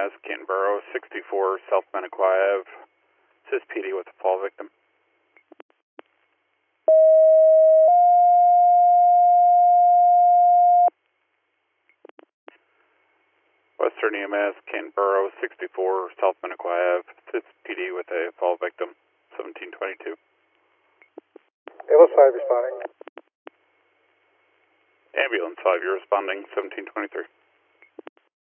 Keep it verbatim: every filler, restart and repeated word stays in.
S, Canberra, sixty-four, South Maniquai Ave. Assist P D with the fall victim. Western E M S, Canberra, sixty-four, South Maniquai Ave. Assist P D with a fall victim, seventeen twenty-two. Ambulance five responding. Ambulance five, you're responding, seventeen twenty-three.